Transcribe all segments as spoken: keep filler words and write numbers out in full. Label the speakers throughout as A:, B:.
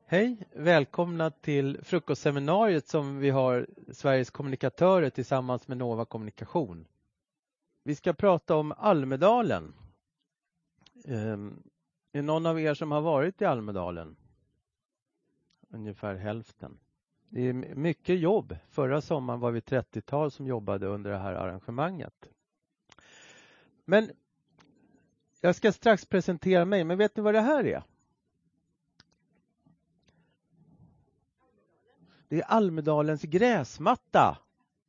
A: Hej, välkomna till frukostseminariet som vi har Sveriges kommunikatörer tillsammans med Nova Kommunikation. Vi ska prata om Almedalen. Ehm, är någon av er som har varit i Almedalen? Ungefär hälften. Det är mycket jobb. Förra sommaren var vi trettiotal som jobbade under det här arrangemanget. Men jag ska strax presentera mig, men vet ni vad det här är? Det är Almedalens gräsmatta.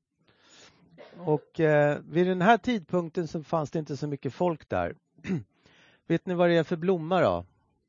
A: Och eh, vid den här tidpunkten så fanns det inte så mycket folk där. Vet ni vad det är för blomma då?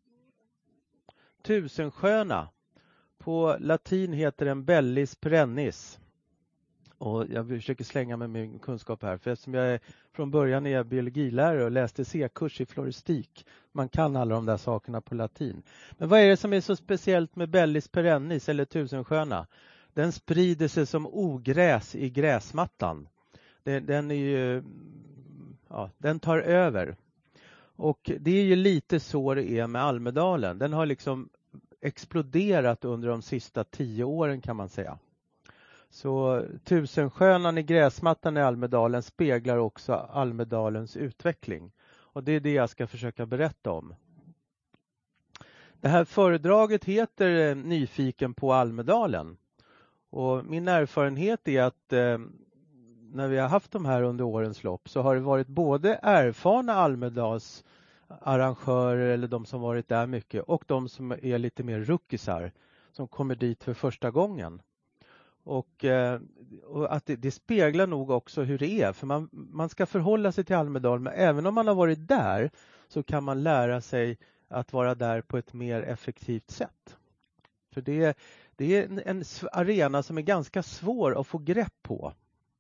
A: Tusensköna. På latin heter den Bellis perennis. Och jag försöker slänga med min kunskap här. För eftersom jag är, från början är jag biologilärare och läste C-kurs i floristik. Man kan alla de där sakerna på latin. Men vad är det som är så speciellt med Bellis perennis eller tusensköna? Den sprider sig som ogräs i gräsmattan. Den, den, är ju, ja, den tar över. Och det är ju lite så det är med Almedalen. Den har liksom exploderat under de sista tio åren kan man säga. Så tusenskönan i gräsmattan i Almedalen speglar också Almedalens utveckling. Och det är det jag ska försöka berätta om. Det här föredraget heter Nyfiken på Almedalen. Och min erfarenhet är att eh, när vi har haft de här under årens lopp så har det varit både erfarna Almedals arrangörer eller de som varit där mycket och de som är lite mer ruckisar som kommer dit för första gången. Och, eh, och att det, det speglar nog också hur det är. För man, man ska förhålla sig till Almedalen. Men även om man har varit där så kan man lära sig att vara där på ett mer effektivt sätt. För det, det är en, en arena som är ganska svår att få grepp på.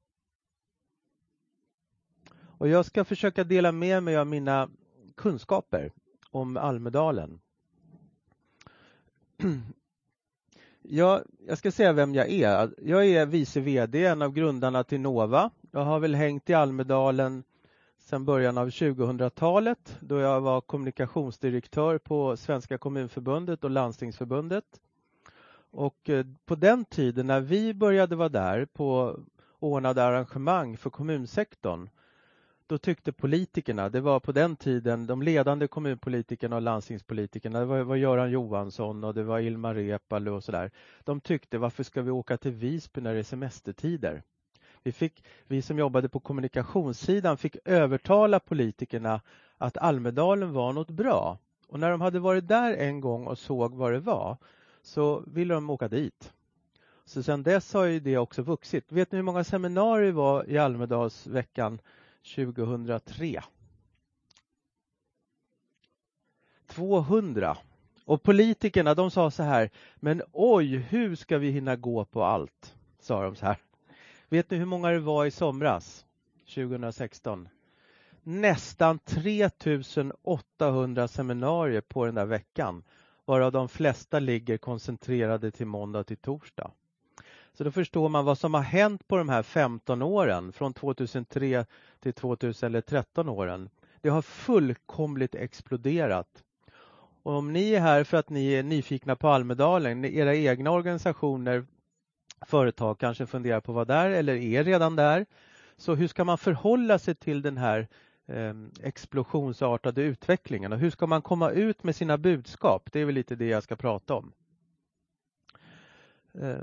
A: Och jag ska försöka dela med mig av mina kunskaper om Almedalen. Jag, jag ska säga vem jag är. Jag är vice vd, en av grundarna till Nova. Jag har väl hängt i Almedalen sedan början av tjugohundratalet då jag var kommunikationsdirektör på Svenska kommunförbundet och Landstingsförbundet. Och på den tiden när vi började vara där på ordnade arrangemang för kommunsektorn, då tyckte politikerna, det var på den tiden de ledande kommunpolitikerna och landstingspolitikerna, det var, var Göran Johansson och det var Ilmar Reepalu och sådär. De tyckte, varför ska vi åka till Visby när det är semestertider? Vi, fick, vi som jobbade på kommunikationssidan fick övertala politikerna att Almedalen var något bra. Och när de hade varit där en gång och såg vad det var så ville de åka dit. Så sedan dess har ju det också vuxit. Vet ni hur många seminarier var i Almedalsveckan tjugohundratre? tvåhundra. Och politikerna de sa så här, men oj, hur ska vi hinna gå på allt? Sa de så här. Vet ni hur många det var i somras tjugohundrasexton? Nästan tre tusen åttahundra seminarier på den där veckan. Varav de flesta ligger koncentrerade till måndag till torsdag. Så då förstår man vad som har hänt på de här femton åren. Från tvåtusentre till tjugotretton åren. Det har fullkomligt exploderat. Och om ni är här för att ni är nyfikna på Almedalen. Era egna organisationer, företag kanske funderar på vad där eller är redan där. Så hur ska man förhålla sig till den här eh, explosionsartade utvecklingen? Och hur ska man komma ut med sina budskap? Det är väl lite det jag ska prata om. Eh,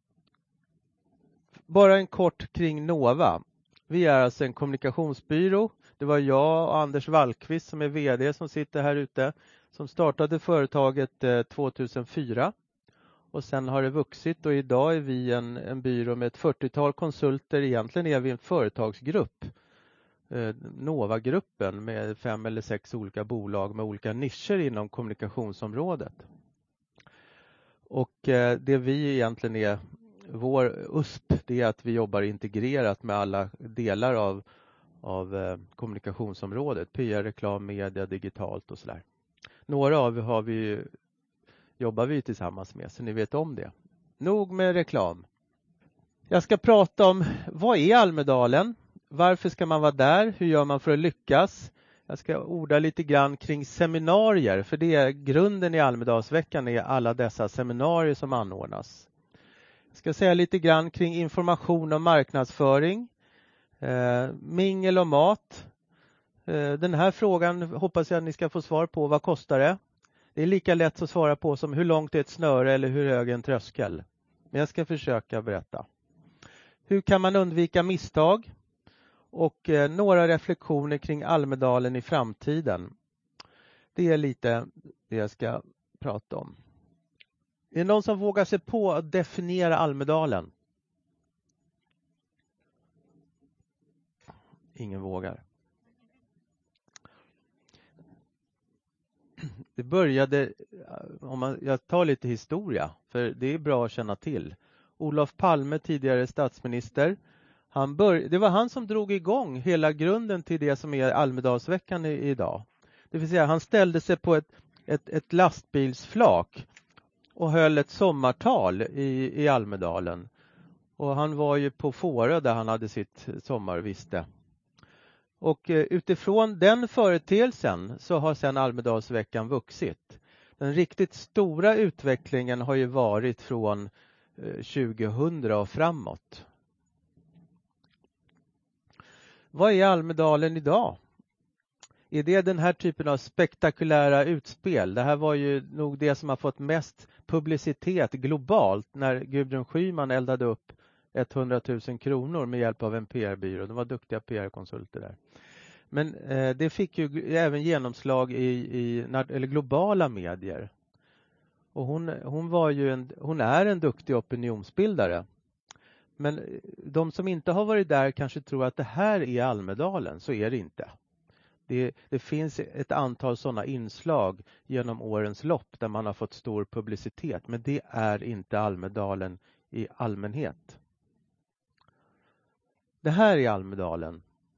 A: Bara en kort kring Nova. Vi är alltså en kommunikationsbyrå. Det var jag och Anders Wallqvist som är vd som sitter här ute. Som startade företaget eh, tvåtusenfyra. Och sen har det vuxit och idag är vi en, en byrå med ett fyrtiotal konsulter. Egentligen är vi en företagsgrupp. Eh, Nova-gruppen med fem eller sex olika bolag med olika nischer inom kommunikationsområdet. Och eh, det vi egentligen är... Vår U S P det är att vi jobbar integrerat med alla delar av, av eh, kommunikationsområdet. P R, reklam, media, digitalt och sådär. Några av har vi, jobbar vi tillsammans med så ni vet om det. Nog med reklam. Jag ska prata om vad är Almedalen? Varför ska man vara där? Hur gör man för att lyckas? Jag ska orda lite grann kring seminarier, för det är grunden i Almedalsveckan är alla dessa seminarier som anordnas. Jag ska säga lite grann kring information och marknadsföring, eh, mingel och mat. Eh, den här frågan hoppas jag att ni ska få svar på. Vad kostar det? Det är lika lätt att svara på som hur långt är ett snöre eller hur hög är en tröskel. Men jag ska försöka berätta. Hur kan man undvika misstag? Och eh, några reflektioner kring Almedalen i framtiden. Det är lite det jag ska prata om. Är det någon som vågar sig på att definiera Almedalen? Ingen vågar. Det började, om man, jag tar lite historia, för det är bra att känna till. Olof Palme, tidigare statsminister, han bör, det var han som drog igång hela grunden till det som är Almedalsveckan i, idag. Det vill säga han ställde sig på ett, ett, ett lastbilsflak och höll ett sommartal i, i Almedalen. Och han var ju på Fårö där han hade sitt sommarviste. Och utifrån den företeelsen så har sedan Almedalsveckan vuxit. Den riktigt stora utvecklingen har ju varit från tjugohundra och framåt. Vad är Almedalen idag? Är det den här typen av spektakulära utspel? Det här var ju nog det som har fått mest publicitet globalt när Gudrun Schyman eldade upp hundratusen kronor med hjälp av en P R-byrå. De var duktiga P R-konsulter där. Men eh, det fick ju även genomslag i, i eller globala medier. Och hon, hon, var ju en, hon är en duktig opinionsbildare. Men de som inte har varit där kanske tror att det här är Almedalen. Så är det inte. Det, det finns ett antal sådana inslag genom årens lopp där man har fått stor publicitet. Men det är inte Almedalen i allmänhet. Det här är Almedalen.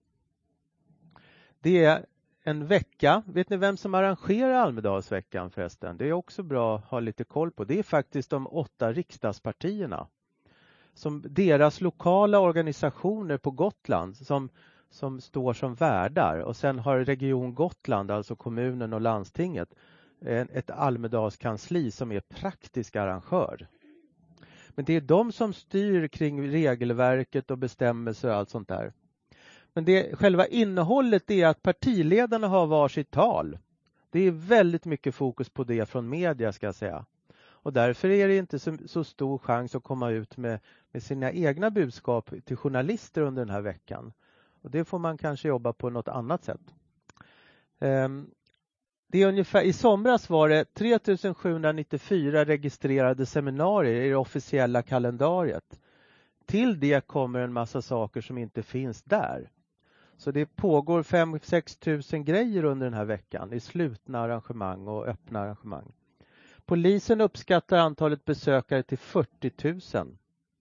A: Det är en vecka. Vet ni vem som arrangerar Almedalsveckan förresten? Det är också bra att ha lite koll på. Det är faktiskt de åtta riksdagspartierna. Som deras lokala organisationer på Gotland som, som står som värdar. Och sen har Region Gotland, alltså kommunen och landstinget, ett Almedalskansli som är praktisk arrangör. Men det är de som styr kring regelverket och bestämmelser och allt sånt där. Men det, själva innehållet är att partiledarna har varsitt tal. Det är väldigt mycket fokus på det från media ska jag säga. Och därför är det inte så, så stor chans att komma ut med, med sina egna budskap till journalister under den här veckan. Och det får man kanske jobba på något annat sätt. Um, det är ungefär, i somras var det tre tusen sjuhundranittiofyra registrerade seminarier i det officiella kalendariet. Till det kommer en massa saker som inte finns där. Så det pågår fem till sex tusen grejer under den här veckan i slutna arrangemang och öppna arrangemang. Polisen uppskattar antalet besökare till fyrtio tusen.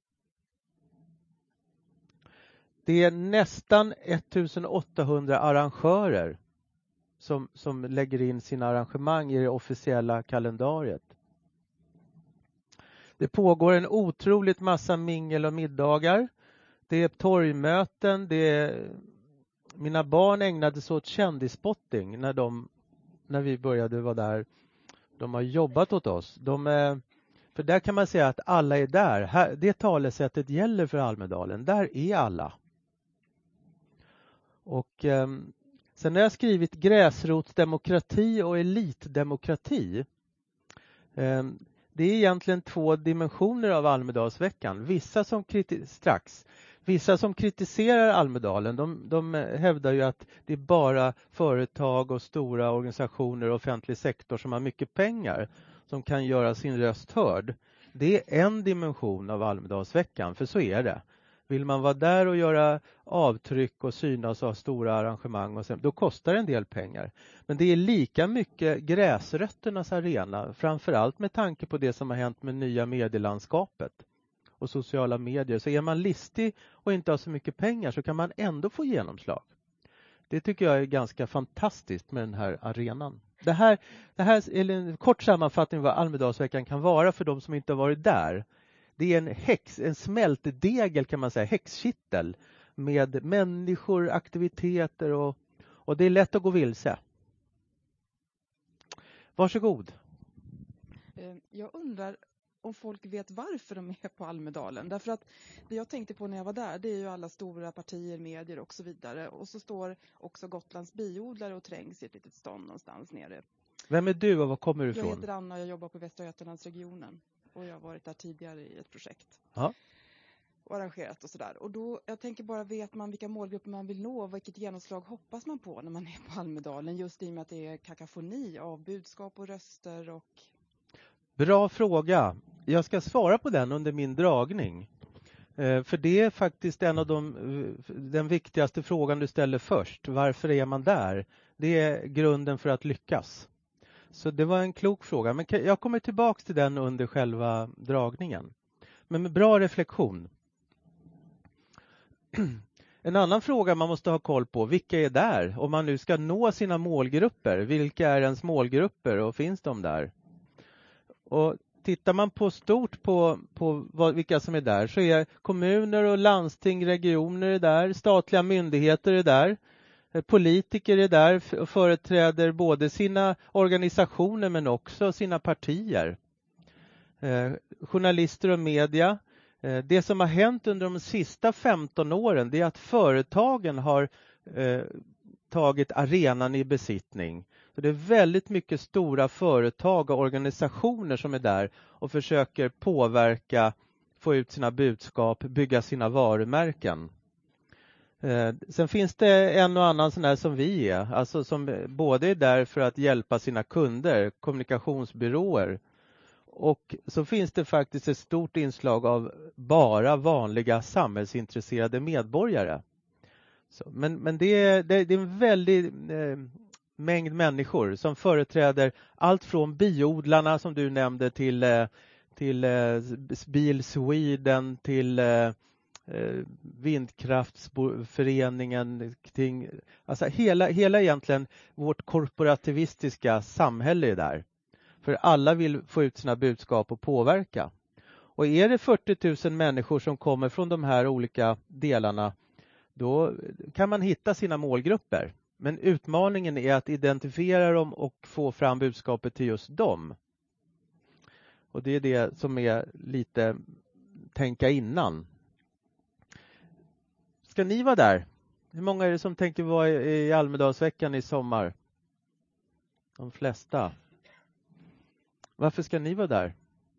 A: Det är nästan ettusenåttahundra arrangörer som, som lägger in sina arrangemang i det officiella kalendariet. Det pågår en otroligt massa mingel och middagar. Det är torgmöten. Det är... Mina barn ägnade sig åt kändisspotting när, de, när vi började vara där. De har jobbat åt oss. De är, för där kan man säga att alla är där. Här, det talesättet gäller för Almedalen. Där är alla. Och eh, sen har jag skrivit gräsrotsdemokrati och elitdemokrati. Eh, det är egentligen två dimensioner av Almedalsveckan. Vissa som kriti- strax. Vissa som kritiserar Almedalen, de, de hävdar ju att det är bara företag och stora organisationer och offentlig sektor som har mycket pengar som kan göra sin röst hörd. Det är en dimension av Almedalsveckan, för så är det. Vill man vara där och göra avtryck och synas och ha stora arrangemang, och sen, då kostar det en del pengar. Men det är lika mycket gräsrötternas arena, framförallt med tanke på det som har hänt med nya medielandskapet och sociala medier. Så är man listig och inte har så mycket pengar så kan man ändå få genomslag. Det tycker jag är ganska fantastiskt med den här arenan. Det här, det här är en kort sammanfattning vad Almedalsveckan kan vara för de som inte har varit där. Det är en häx, en smältdegel kan man säga, häxkittel med människor, aktiviteter och, Och det är lätt att gå vilse. Varsågod.
B: Jag undrar om folk vet varför de är på Almedalen. Därför att det jag tänkte på när jag var där, det är ju alla stora partier, medier och så vidare. Och så står också Gotlands biodlare och trängs i ett litet stånd någonstans nere.
A: Vem är du och var kommer du ifrån?
B: Jag heter Anna och jag jobbar på Västra Götalandsregionen. Och jag har varit där tidigare i ett projekt.
A: Ja.
B: Och arrangerat och sådär. Och då, jag tänker bara, vet man vilka målgrupper man vill nå och vilket genomslag hoppas man på när man är på Almedalen? Just i och med att det är kakafoni av budskap och röster och...
A: Bra fråga. Jag ska svara på den under min dragning. Eh, för det är faktiskt en av de, den viktigaste frågan du ställer först. Varför är man där? Det är grunden för att lyckas. Så det var en klok fråga. Men jag kommer tillbaka till den under själva dragningen. Men med bra reflektion. En annan fråga man måste ha koll på. Vilka är där? Om man nu ska nå sina målgrupper. Vilka är ens målgrupper och finns de där? Och tittar man på stort på, på vad, vilka som är där, så är kommuner och landsting, regioner är där, statliga myndigheter är där, politiker är där och företräder både sina organisationer men också sina partier. Eh, journalister och media. Eh, det som har hänt under de sista femton åren, det är att företagen har eh, tagit arenan i besittning. Så det är väldigt mycket stora företag och organisationer som är där och försöker påverka, få ut sina budskap, bygga sina varumärken. Eh, sen finns det en och annan sån här som vi är, alltså som både är där för att hjälpa sina kunder, kommunikationsbyråer. Och så finns det faktiskt ett stort inslag av bara vanliga samhällsintresserade medborgare. Så, men men det, är, det, det är en väldigt eh, mängd människor som företräder allt från biodlarna som du nämnde till, eh, till eh, Bil Sweden, till eh, vindkraftsföreningen. Till, alltså hela, hela egentligen vårt korporativistiska samhälle är där. För alla vill få ut sina budskap och påverka. Och är det fyrtio tusen människor som kommer från de här olika delarna, då kan man hitta sina målgrupper. Men utmaningen är att identifiera dem och få fram budskapet till just dem. Och det är det som är lite tänka innan. Ska ni vara där? Hur många är det som tänker vara i Almedalsveckan i sommar? De flesta. Varför ska ni vara där?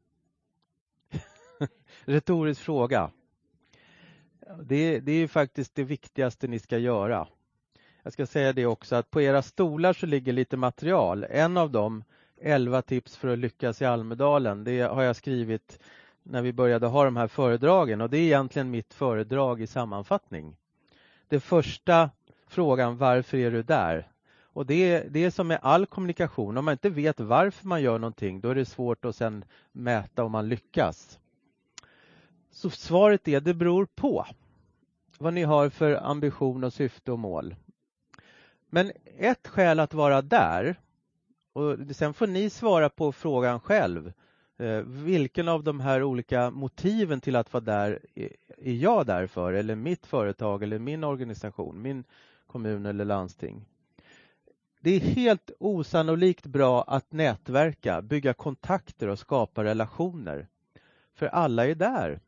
A: Retorisk fråga. Det, det är faktiskt det viktigaste ni ska göra. Jag ska säga det också att på era stolar så ligger lite material. En av dem, elva tips för att lyckas i Almedalen, det har jag skrivit när vi började ha de här föredragen. Och det är egentligen mitt föredrag i sammanfattning. Det första frågan, varför är du där? Och det är, det är som med all kommunikation. Om man inte vet varför man gör någonting, då är det svårt att sedan mäta om man lyckas. Så svaret är, det beror på vad ni har för ambition och syfte och mål. Men ett skäl att vara där, och sen får ni svara på frågan själv. Eh, vilken av de här olika motiven till att vara där är, är jag där för? Eller mitt företag eller min organisation, min kommun eller landsting. Det är helt osannolikt bra att nätverka, bygga kontakter och skapa relationer. För alla är där.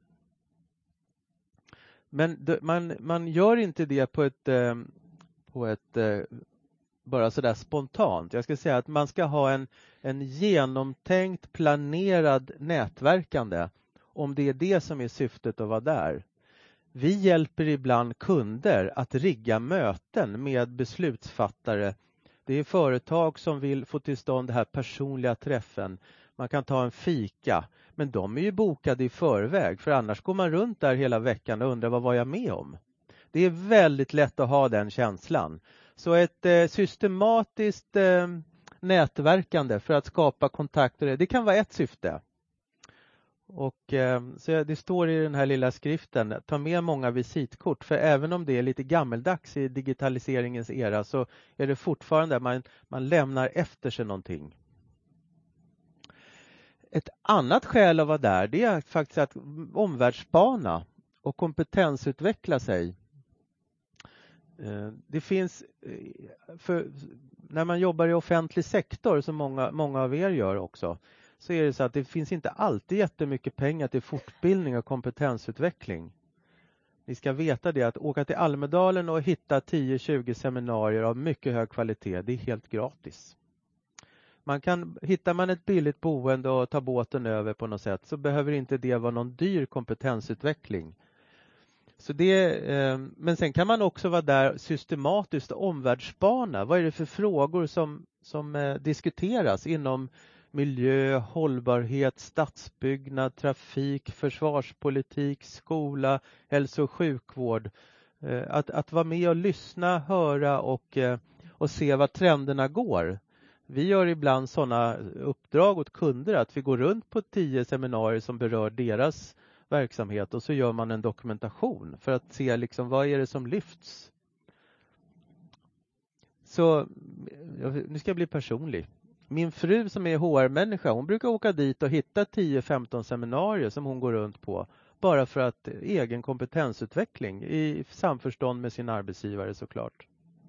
A: Men man, man gör inte det på ett, på ett bara sådär spontant. Jag ska säga att man ska ha en, en genomtänkt, planerad nätverkande om det är det som är syftet att vara där. Vi hjälper ibland kunder att rigga möten med beslutsfattare. Det är företag som vill få till stånd den här personliga träffen. Man kan ta en fika. Men de är ju bokade i förväg. För annars går man runt där hela veckan och undrar vad var jag med om. Det är väldigt lätt att ha den känslan. Så ett eh, systematiskt eh, nätverkande för att skapa kontakter. Det kan vara ett syfte. Och eh, så det står i den här lilla skriften, ta med många visitkort, för även om det är lite gammeldags i digitaliseringens era så är det fortfarande man man lämnar efter sig någonting. Ett annat skäl att vara där, det är faktiskt att omvärldsspana och kompetensutveckla sig. Det finns, för när man jobbar i offentlig sektor, som många, många av er gör också, så är det så att det finns inte alltid jättemycket pengar till fortbildning och kompetensutveckling. Ni ska veta det, att åka till Almedalen och hitta tio tjugo seminarier av mycket hög kvalitet, det är helt gratis. Man kan, hittar man ett billigt boende och tar båten över på något sätt, så behöver inte det vara någon dyr kompetensutveckling. Så det, eh, men sen kan man också vara där systematiskt och omvärldsspana. Vad är det för frågor som, som eh, diskuteras inom miljö, hållbarhet, stadsbyggnad, trafik, försvarspolitik, skola, hälso- och sjukvård. Eh, att, att vara med och lyssna, höra och, eh, och se vad trenderna går. Vi gör ibland sådana uppdrag åt kunder att vi går runt på tio seminarier som berör deras verksamhet och så gör man en dokumentation för att se liksom vad är det som lyfts. Så nu ska jag bli personlig. Min fru som är H R-människa, hon brukar åka dit och hitta tio femton seminarier som hon går runt på bara för att egen kompetensutveckling i samförstånd med sin arbetsgivare såklart.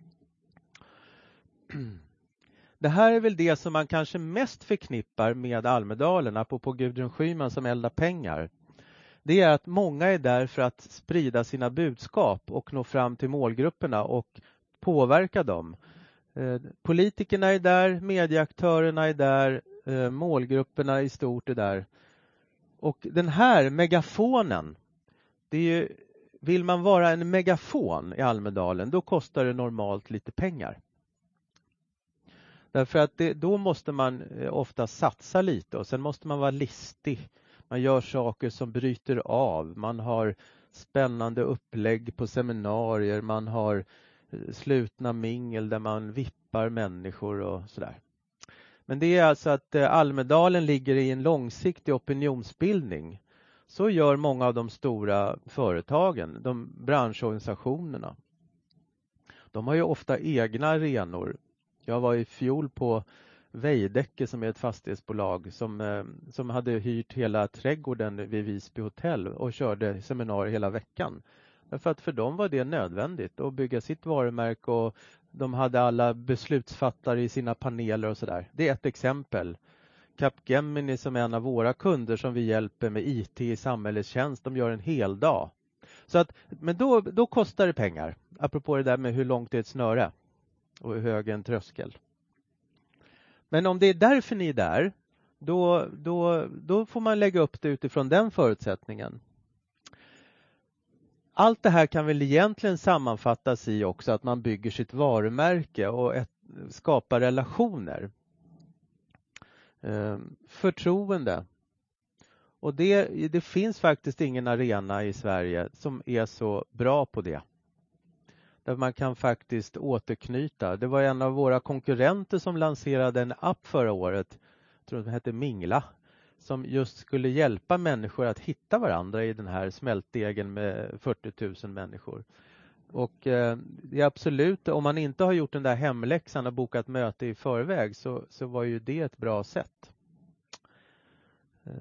A: Det här är väl det som man kanske mest förknippar med Almedalen, apropå Gudrun Schyman som eldar pengar. Det är att många är där för att sprida sina budskap och nå fram till målgrupperna och påverka dem. Eh, politikerna är där, medieaktörerna är där, eh, målgrupperna i stort är där. Och den här megafonen, det är ju, vill man vara en megafon i Almedalen, då kostar det normalt lite pengar. Därför att det, då måste man ofta satsa lite och sen måste man vara listig. Man gör saker som bryter av. Man har spännande upplägg på seminarier. Man har slutna mingel där man vippar människor och sådär. Men det är alltså att Almedalen ligger i en långsiktig opinionsbildning. Så gör många av de stora företagen, de branschorganisationerna. De har ju ofta egna arenor. Jag var i fjol på Veidekke som är ett fastighetsbolag som, som hade hyrt hela trädgården vid Visby hotell och körde seminarier hela veckan. Därför att för dem var det nödvändigt att bygga sitt varumärke och de hade alla beslutsfattare i sina paneler och sådär. Det är ett exempel. Capgemini som är en av våra kunder som vi hjälper med I T i samhällets tjänst, de gör en hel dag. Så att, men då, då kostar det pengar, apropå det där med hur långt det är ett snöre och hur hög en tröskel. Men om det är därför ni är där, då, då, då får man lägga upp det utifrån den förutsättningen. Allt det här kan väl egentligen sammanfattas i också att man bygger sitt varumärke och ett, skapar relationer. Ehm, förtroende. Och det, det finns faktiskt ingen arena i Sverige som är så bra på det. Där man kan faktiskt återknyta. Det var en av våra konkurrenter som lanserade en app förra året. Jag tror den hette Mingla. Som just skulle hjälpa människor att hitta varandra i den här smältdegen med fyrtio tusen människor. Och eh, det är absolut, om man inte har gjort den där hemläxan och bokat möte i förväg så, så var ju det ett bra sätt. Eh.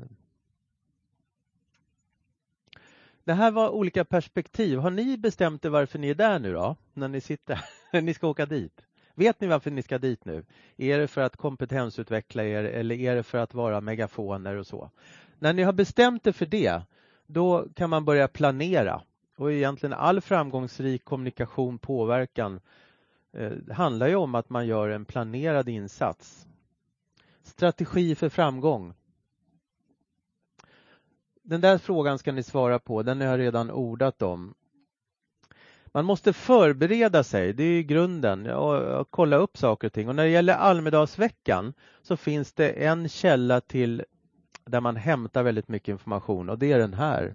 A: Det här var olika perspektiv. Har ni bestämt er varför ni är där nu då? När ni sitter, ni ska åka dit. Vet ni varför ni ska dit nu? Är det för att kompetensutveckla er eller är det för att vara megafoner och så? När ni har bestämt er för det, då kan man börja planera. Och egentligen all framgångsrik kommunikation, påverkan eh, handlar ju om att man gör en planerad insats. Strategi för framgång. Den där frågan ska ni svara på, den har jag redan ordat om. Man måste förbereda sig, det är grunden, och, och kolla upp saker och ting. Och när det gäller Almedalsveckan så finns det en källa till där man hämtar väldigt mycket information och det är den här.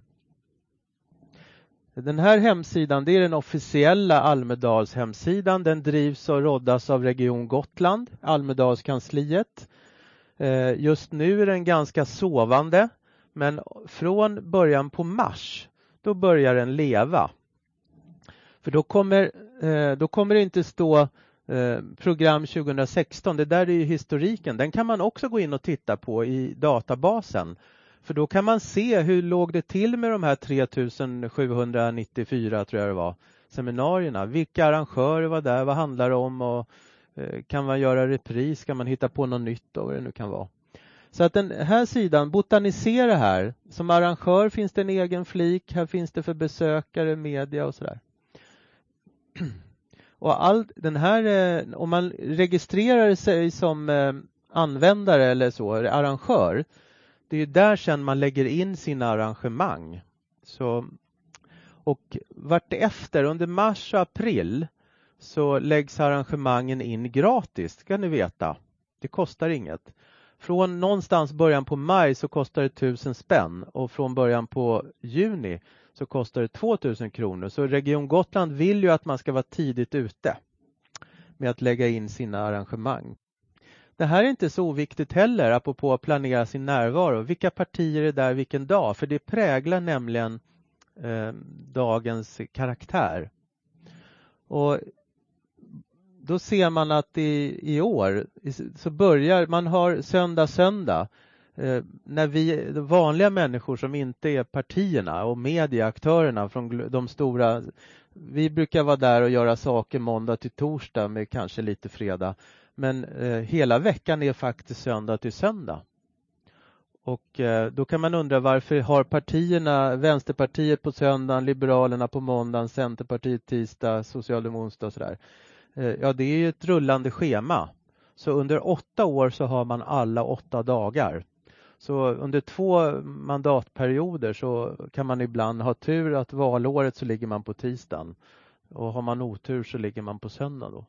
A: Den här hemsidan, det är den officiella Almedals hemsidan. Den drivs och roddas av Region Gotland, Almedalskansliet. Just nu är den ganska sovande, men från början på mars, då börjar den leva. För då kommer, då kommer det inte stå program tjugohundrasexton, det där är ju historiken. Den kan man också gå in och titta på i databasen. För då kan man se hur låg det till med de här tre tusen sjuhundranittiofyra tror jag det var, seminarierna. Vilka arrangörer var där? Vad handlar det om? Och, eh, kan man göra repris? Kan man hitta på något nytt och vad det nu kan vara? Så att den här sidan, botanisera här. Som arrangör finns det en egen flik. Här finns det för besökare, media och sådär. Och all den här, eh, om man registrerar sig som eh, användare eller så, arrangör. Det är där sen man lägger in sina arrangemang. Så, och vartefter under mars och april så läggs arrangemangen in gratis, ska ni veta. Det kostar inget. Från någonstans början på maj så kostar det tusen spänn och från början på juni så kostar det tvåtusen kronor. Så Region Gotland vill ju att man ska vara tidigt ute med att lägga in sina arrangemang. Det här är inte så oviktigt heller, apropå att planera sin närvaro. Vilka partier är där vilken dag? För det präglar nämligen eh, dagens karaktär. Och då ser man att i, i år så börjar man har söndag söndag. Eh, när vi vanliga människor som inte är partierna och medieaktörerna från de stora, vi brukar vara där och göra saker måndag till torsdag med kanske lite fredag. Men eh, hela veckan är faktiskt söndag till söndag. Och eh, då kan man undra varför har partierna, Vänsterpartiet på söndagen, Liberalerna på måndagen, Centerpartiet tisdag, Socialdemokraterna onsdag och sådär. Eh, ja, det är ju ett rullande schema. Så under åtta år så har man alla åtta dagar. Så under två mandatperioder så kan man ibland ha tur att valåret så ligger man på tisdagen. Och har man otur så ligger man på söndag då.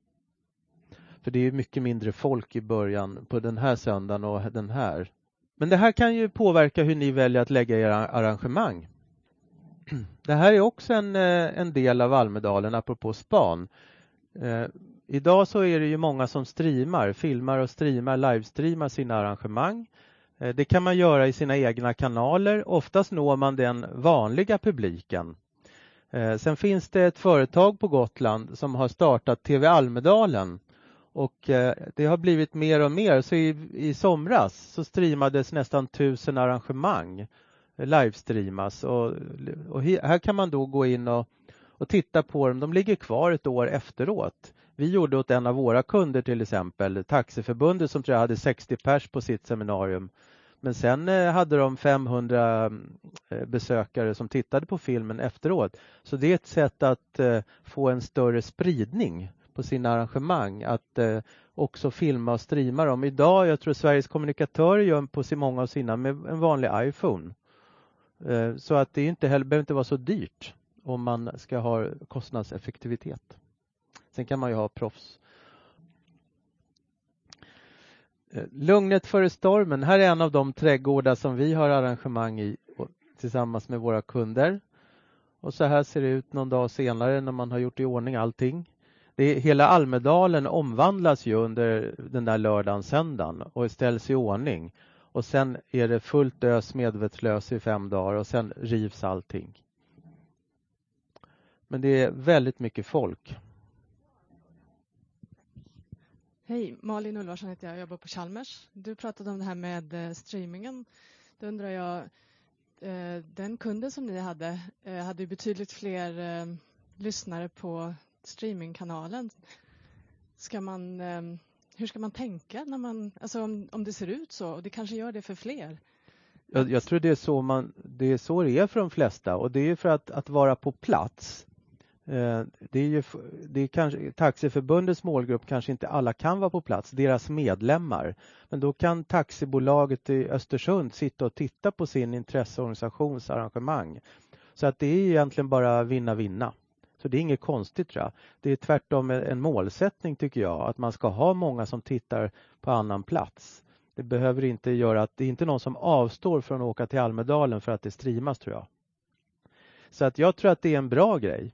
A: För det är mycket mindre folk i början på den här söndagen och den här. Men det här kan ju påverka hur ni väljer att lägga era arrangemang. Det här är också en, en del av Almedalen apropå span. Eh, idag så är det ju många som streamar, filmar och streamar, livestreamar sina arrangemang. Eh, det kan man göra i sina egna kanaler. Oftast når man den vanliga publiken. Eh, sen finns det ett företag på Gotland som har startat T V Almedalen. Och eh, det har blivit mer och mer. Så i, i somras så streamades nästan tusen arrangemang. Eh, livestreamas. Och, och här kan man då gå in och, och titta på dem. De ligger kvar ett år efteråt. Vi gjorde åt en av våra kunder till exempel. Taxiförbundet som tror jag hade sextio pers på sitt seminarium. Men sen eh, hade de femhundra eh, besökare som tittade på filmen efteråt. Så det är ett sätt att eh, få en större spridning på sina arrangemang, att eh, också filma och streama dem. Idag, jag tror Sveriges kommunikatörer gör på så många av sina med en vanlig iPhone. Eh, så att det inte heller behöver inte vara så dyrt om man ska ha kostnadseffektivitet. Sen kan man ju ha proffs. Eh, Lugnet före stormen. Här är en av de trädgårdar som vi har arrangemang i och, tillsammans med våra kunder. Och så här ser det ut någon dag senare när man har gjort i ordning allting. Det, hela Almedalen omvandlas ju under den där lördagen, söndagen och ställs i ordning. Och sen är det fullt ös medvetslös i fem dagar och sen rivs allting. Men det är väldigt mycket folk.
C: Hej, Malin Ulvarsson heter jag, jag jobbar på Chalmers. Du pratade om det här med eh, streamingen. Då undrar jag, eh, den kunden som ni hade, eh, hade ju betydligt fler eh, lyssnare på streamingkanalen. Ska man, eh, hur ska man tänka när man, alltså om, om det ser ut så, och det kanske gör det för fler?
A: Jag, jag tror det är, så man, det är så det är för de flesta, och det är för att, att vara på plats. Eh, det är ju, det är kanske, Taxiförbundets målgrupp kanske inte alla kan vara på plats, deras medlemmar. Men då kan taxibolaget i Östersund sitta och titta på sin intresseorganisations arrangemang. Så att det är egentligen bara vinna-vinna. Så det är inget konstigt tror jag. Det är tvärtom en målsättning tycker jag, att man ska ha många som tittar på annan plats. Det behöver inte göra att det är inte någon som avstår från att åka till Almedalen för att det streamas tror jag. Så att jag tror att det är en bra grej.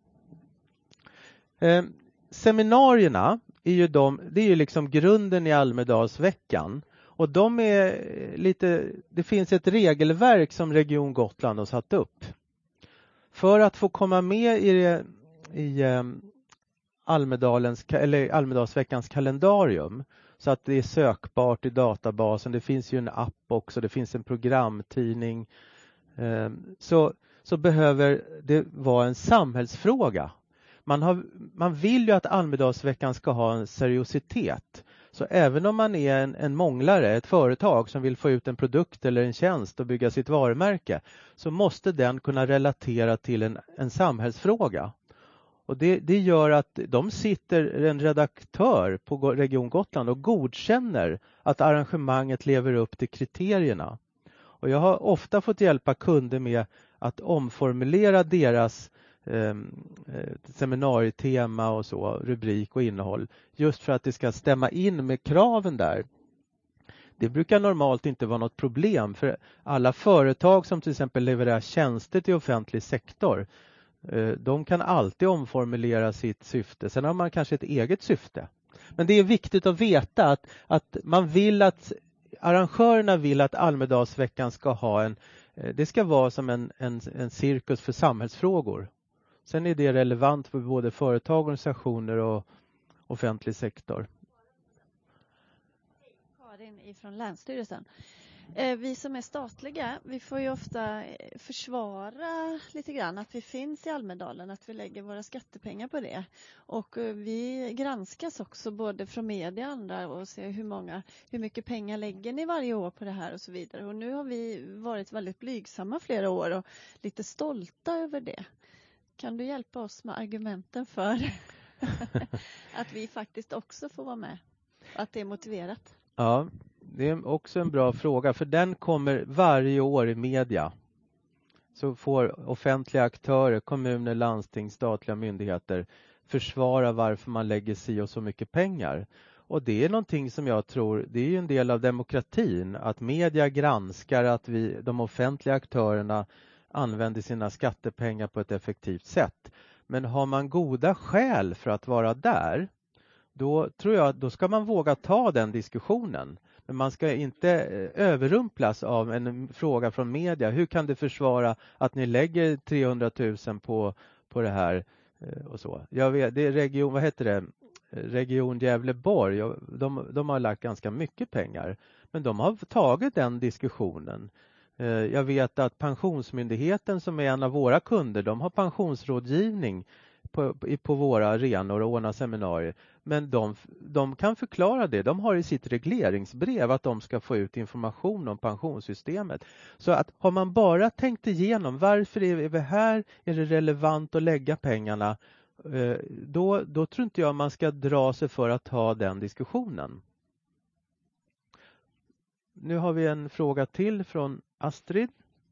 A: Eh, seminarierna är ju de, det är ju liksom grunden i Almedalsveckan. Och de är lite, det finns ett regelverk som Region Gotland har satt upp. För att få komma med i, det, i um, Almedalens, eller Almedalsveckans kalendarium så att det är sökbart i databasen. Det finns ju en app också, det finns en programtidning. Um, så, så behöver det vara en samhällsfråga. Man, har, man vill ju att Almedalsveckan ska ha en seriositet. Så även om man är en, en månglare, ett företag som vill få ut en produkt eller en tjänst och bygga sitt varumärke, så måste den kunna relatera till en, en samhällsfråga. Och det, det gör att de sitter en redaktör på Region Gotland och godkänner att arrangemanget lever upp till kriterierna. Och jag har ofta fått hjälpa kunder med att omformulera deras eh, seminarietema och så, rubrik och innehåll, just för att det ska stämma in med kraven där. Det brukar normalt inte vara något problem, för alla företag som till exempel levererar tjänster till offentlig sektor, de kan alltid omformulera sitt syfte. Sen har man kanske ett eget syfte. Men det är viktigt att veta att, att man vill att arrangörerna vill att Almedalsveckan ska ha en, det ska vara som en, en, en cirkus för samhällsfrågor. Sen är det relevant för både företag, organisationer och offentlig sektor.
D: Karin ifrån Länsstyrelsen. Vi som är statliga, vi får ju ofta försvara lite grann att vi finns i Almedalen, att vi lägger våra skattepengar på det. Och vi granskas också både från media och andra och ser hur många, hur mycket pengar lägger ni varje år på det här och så vidare. Och nu har vi varit väldigt blygsamma flera år och lite stolta över det. Kan du hjälpa oss med argumenten för att vi faktiskt också får vara med och att det är motiverat?
A: Ja, det är också en bra fråga, för den kommer varje år i media. Så får offentliga aktörer, kommuner, landsting, statliga myndigheter försvara varför man lägger sig och så mycket pengar. Och det är någonting som jag tror, det är ju en del av demokratin, att media granskar att vi, de offentliga aktörerna använder sina skattepengar på ett effektivt sätt. Men har man goda skäl för att vara där, då tror jag då ska man våga ta den diskussionen. Men man ska inte överrumplas av en fråga från media. Hur kan det försvara att ni lägger trehundratusen på, på det här och så? Jag vet, det är region, vad heter det? Region Gävleborg. De, de har lagt ganska mycket pengar. Men de har tagit den diskussionen. Jag vet att Pensionsmyndigheten, som är en av våra kunder, de har pensionsrådgivning på, på våra arenor och ordna seminarier. Men de, de kan förklara det. De har i sitt regleringsbrev att de ska få ut information om pensionssystemet. Så att har man bara tänkt igenom varför är vi här, är det relevant att lägga pengarna, då, då tror inte jag man ska dra sig för att ta den diskussionen. Nu har vi en fråga till från Astrid.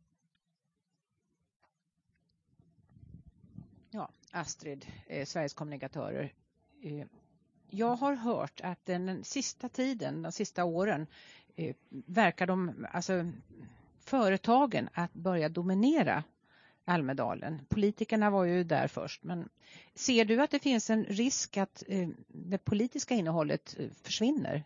E: Ja, Astrid, eh, Sveriges kommunikatörer. Eh, jag har hört att den, den sista tiden, de sista åren, eh, verkar de, alltså företagen att börja dominera Almedalen. Politikerna var ju där först, men ser du att det finns en risk att eh, det politiska innehållet eh, försvinner?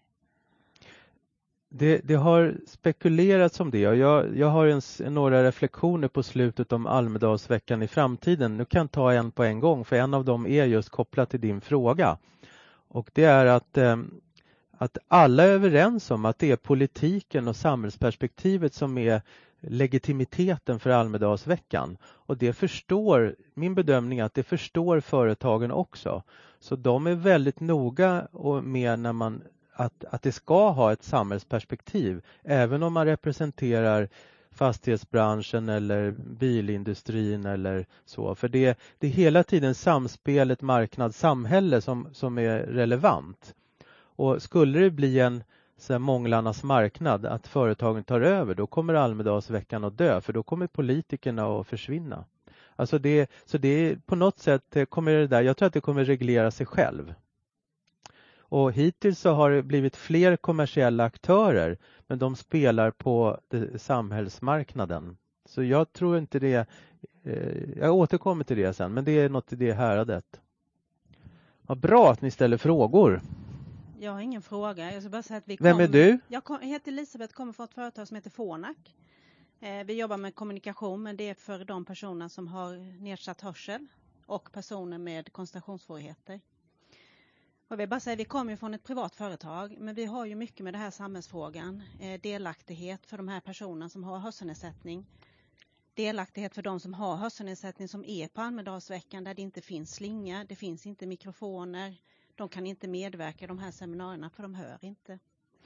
A: Det, det har spekulerats om det, och jag, jag har en, några reflektioner på slutet om Almedalsveckan i framtiden. Nu kan jag ta en på en gång, för en av dem är just kopplat till din fråga. Och det är att, eh, att alla är överens om att det är politiken och samhällsperspektivet som är legitimiteten för Almedalsveckan. Och det förstår, min bedömning är att det förstår företagen också. Så de är väldigt noga med när man Att, att det ska ha ett samhällsperspektiv, även om man representerar fastighetsbranschen eller bilindustrin eller så. För det, det är hela tiden samspelet marknad-samhälle som, som är relevant. Och skulle det bli en så här, månglarnas marknad, att företagen tar över, då kommer Almedalsveckan att dö, för då kommer politikerna att försvinna. Alltså det, så det är på något sätt kommer det där, jag tror att det kommer reglera sig själv. Och hittills så har det blivit fler kommersiella aktörer, men de spelar på det, samhällsmarknaden. Så jag tror inte det, eh, jag återkommer till det sen, men det är något i det häradet. Vad bra att ni ställer frågor.
F: Jag har ingen fråga. Jag ska bara säga att vi
A: Vem
F: kom,
A: är du?
F: Jag kom, heter Elisabeth, kommer från ett företag som heter Fornac. Eh, vi jobbar med kommunikation, men det är för de personer som har nedsatt hörsel och personer med koncentrationssvårigheter. Jag vill bara säga, vi kommer ju från ett privat företag, men vi har ju mycket med det här samhällsfrågan, eh, delaktighet för de här personerna som har hörselnedsättning. delaktighet för de som har hörselnedsättning som är på Almedalsveckan där det inte finns slinga, det finns inte mikrofoner. De kan inte medverka i de här seminarierna för de hör inte.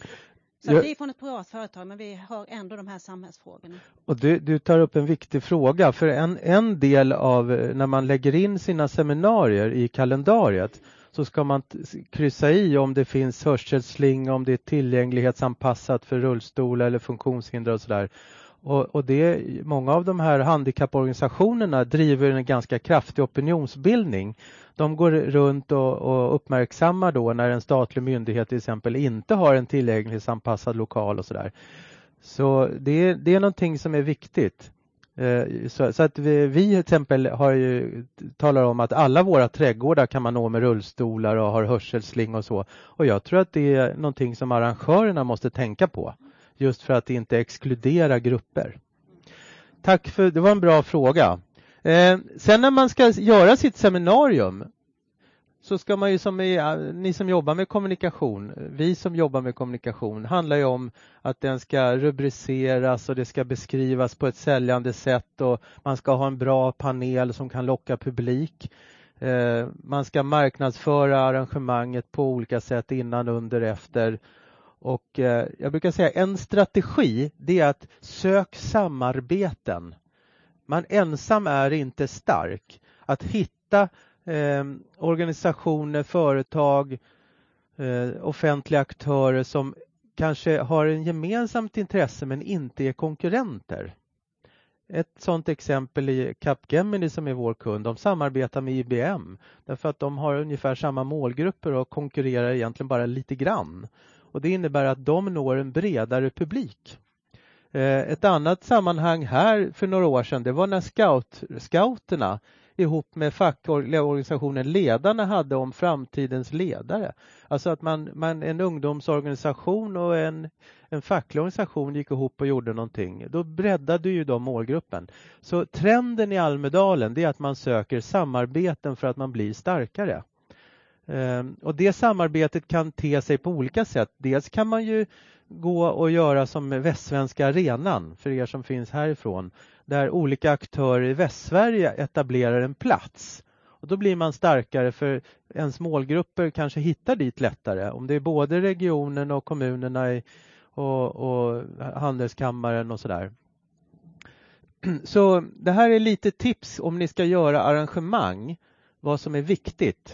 F: Så
A: Jag...
F: vi är från ett privat företag men vi har ändå de här samhällsfrågorna.
A: Och du, du tar upp en viktig fråga. För en, en del av när man lägger in sina seminarier i kalendariet så ska man t- kryssa i om det finns hörselsling, om det är tillgänglighetsanpassat för rullstol eller funktionshinder och sådär. Och, och det, många av de här handikapporganisationerna driver en ganska kraftig opinionsbildning. De går runt och, och uppmärksammar då när en statlig myndighet till exempel inte har en tillgänglighetsanpassad lokal och sådär. Så det, det är någonting som är viktigt. Eh, så, så att vi, vi till exempel har ju, talar om att alla våra trädgårdar kan man nå med rullstolar och har hörselsling och så. Och jag tror att det är någonting som arrangörerna måste tänka på. Just för att inte exkludera grupper. Tack för, det var en bra fråga. Eh, sen när man ska göra sitt seminarium så ska man ju som är, ni som jobbar med kommunikation, vi som jobbar med kommunikation, handlar ju om att den ska rubriceras och det ska beskrivas på ett säljande sätt och man ska ha en bra panel som kan locka publik. Eh, man ska marknadsföra arrangemanget på olika sätt innan, under, efter. Och eh, jag brukar säga en strategi, det är att sök samarbeten. Man ensam är inte stark. Att hitta eh, organisationer, företag, eh, offentliga aktörer som kanske har en gemensamt intresse men inte är konkurrenter. Ett sådant exempel är Capgemini som är vår kund. De samarbetar med I B M därför att de har ungefär samma målgrupper och konkurrerar egentligen bara lite grann. Och det innebär att de når en bredare publik. Ett annat sammanhang här för några år sedan, det var när scout, scouterna ihop med fackorganisationen Ledarna hade om framtidens ledare. Alltså att man, man en ungdomsorganisation och en, en facklig organisation gick ihop och gjorde någonting. Då breddade ju de målgruppen. Så trenden i Almedalen det är att man söker samarbeten för att man blir starkare. Um, och det samarbetet kan te sig på olika sätt. Dels kan man ju gå och göra som Västsvenska arenan för er som finns härifrån. Där olika aktörer i Västsverige etablerar en plats. Och då blir man starkare för ens målgrupper kanske hittar dit lättare. Om det är både regionen och kommunerna i, och, och handelskammaren och sådär. Så det här är lite tips om ni ska göra arrangemang. Vad som är viktigt.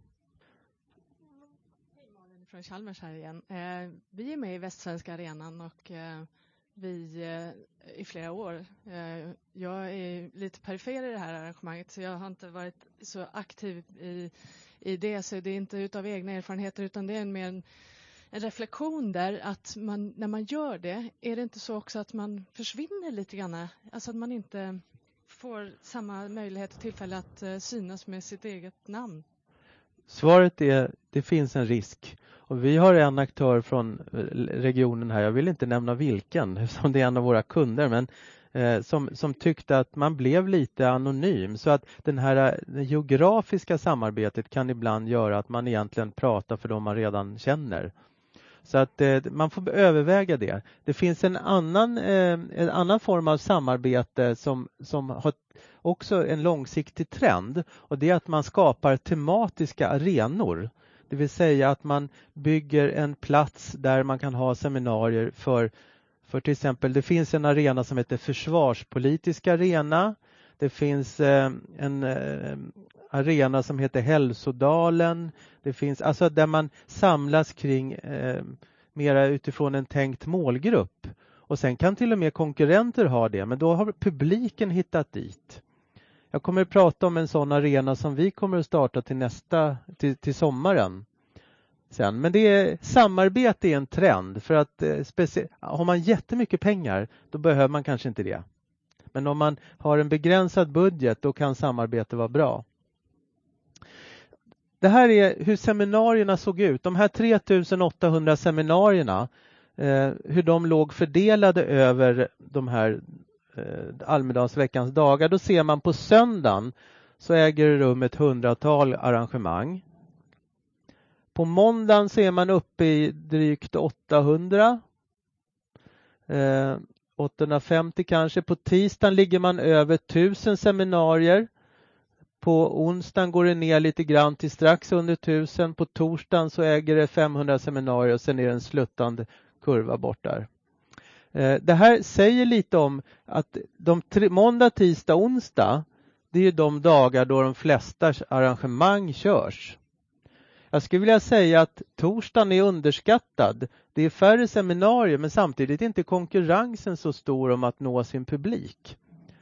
C: Från Chalmers här igen. Eh, vi är med i Västsvenska arenan och eh, vi eh, i flera år. Eh, jag är lite perifer i det här arrangemanget så jag har inte varit så aktiv i, i det. Så det är inte utav egna erfarenheter utan det är mer en, en reflektion där att man, när man gör det är det inte så också att man försvinner lite grann. Alltså att man inte får samma möjlighet och tillfälle att eh, synas med sitt eget namn. Svaret är det finns en risk. Och vi har en aktör från regionen här, jag vill inte nämna vilken eftersom det är en av våra kunder, men eh, som, som tyckte att man blev lite anonym. Så att den här det geografiska samarbetet kan ibland göra att man egentligen pratar för dem man redan känner. Så att eh, man får överväga det. Det finns en annan, eh, en annan form av samarbete som, som har också en långsiktig trend. Och det är att man skapar tematiska arenor. Det vill säga att man bygger en plats där man kan ha seminarier för, för till exempel, det finns en arena som heter försvarspolitisk arena. Det finns eh, en eh, arena som heter Hälsodalen. Det finns alltså där man samlas kring eh, mera utifrån en tänkt målgrupp. Och sen kan till och med konkurrenter ha det, men då har publiken hittat dit. Jag kommer att prata om en sån arena som vi kommer att starta till nästa till, till sommaren. Sen. Men det är, samarbete är en trend för att eh, specie- har man jättemycket pengar då behöver man kanske inte det. Men om man har en begränsad budget då kan samarbete vara bra. Det här är hur seminarierna såg ut. De här tre tusen åttahundra seminarierna, eh, hur de låg fördelade över de här Almedalsveckans dagar. Då ser man på söndagen så äger det rum ett hundratal arrangemang. På måndagen så är man uppe i drygt åttahundra. Eh,
A: åttahundrafemtio kanske. På tisdagen ligger man över tusen seminarier. På onsdagen går det ner lite grann till strax under tusen. På torsdagen så äger det femhundra seminarier och sen är det en sluttande kurva bort där. Det här säger lite om att de tre, måndag, tisdag, onsdag, det är ju de dagar då de flesta arrangemang körs. Jag skulle vilja säga att torsdagen är underskattad. Det är färre seminarier men samtidigt är inte konkurrensen så stor om att nå sin publik.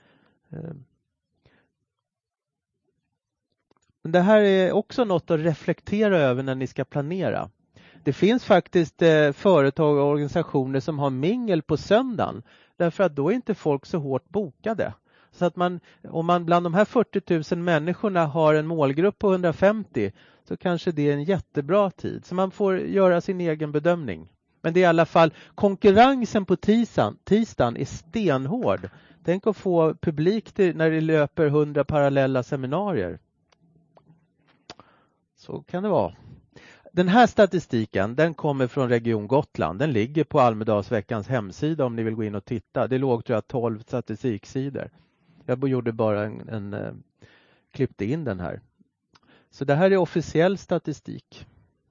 A: Men det här är också något att reflektera över när ni ska planera. Det finns faktiskt eh, företag och organisationer som har mingel på söndagen. Därför att då är inte folk så hårt bokade. Så att man, om man bland de här fyrtio tusen människorna har en målgrupp på hundrafemtio så kanske det är en jättebra tid. Så man får göra sin egen bedömning. Men det är i alla fall konkurrensen på tisdagen, tisdagen är stenhård. Tänk att få publik till när det löper hundra parallella seminarier. Så kan det vara. Den här statistiken, den kommer från Region Gotland. Den ligger på Almedalsveckans hemsida om ni vill gå in och titta. Det låg tror jag tolv statistiksidor. Jag gjorde bara en, en, en klippte in den här. Så det här är officiell statistik.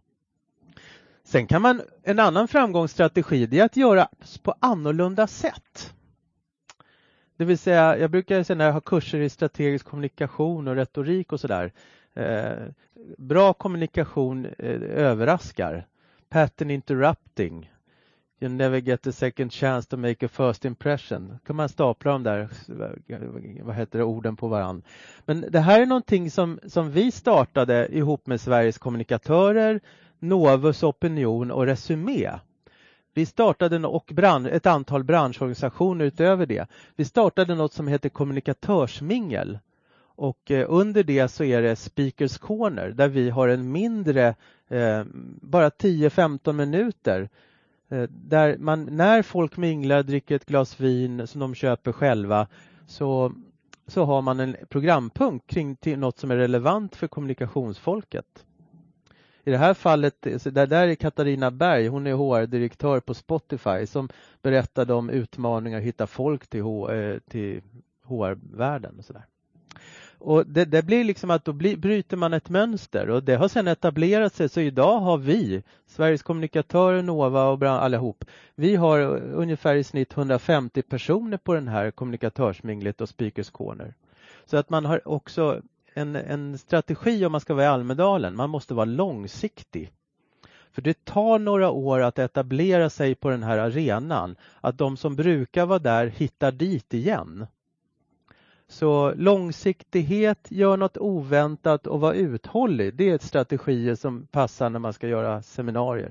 A: Sen kan man, en annan framgångsstrategi det är att göra på annorlunda sätt. Det vill säga, jag brukar säga när jag har kurser i strategisk kommunikation och retorik och sådär. Eh, bra kommunikation eh, överraskar. Pattern interrupting. You never get a second chance to make a first impression. Kan man stapla de där vad heter det, orden på varann. Men det här är någonting som, som vi startade ihop med Sveriges kommunikatörer, Novus Opinion och Resumé. Vi startade och bransch, ett antal branschorganisationer utöver det. Vi startade något som heter kommunikatörsmingel. Och eh, under det så är det Speakers Corner där vi har en mindre, eh, bara tio till femton minuter. Eh, där man, när folk minglar, dricker ett glas vin som de köper själva så, så har man en programpunkt kring till något som är relevant för kommunikationsfolket. I det här fallet, där, där är Katarina Berg, hon är H R-direktör på Spotify som berättade om utmaningar att hitta folk till, H, eh, till H R-världen och sådär. Och det, det blir liksom att då blir, bryter man ett mönster och det har sedan etablerat sig så idag har vi, Sveriges kommunikatörer, Nova och brand, allihop, vi har ungefär i snitt hundrafemtio personer på den här kommunikatörsminglet och Speakers Corner. Så att man har också en, en strategi om man ska vara i Almedalen, man måste vara långsiktig. För det tar några år att etablera sig på den här arenan, att de som brukar vara där hittar dit igen. Så långsiktighet, gör något oväntat och vara uthållig. Det är ett strategier som passar när man ska göra seminarier.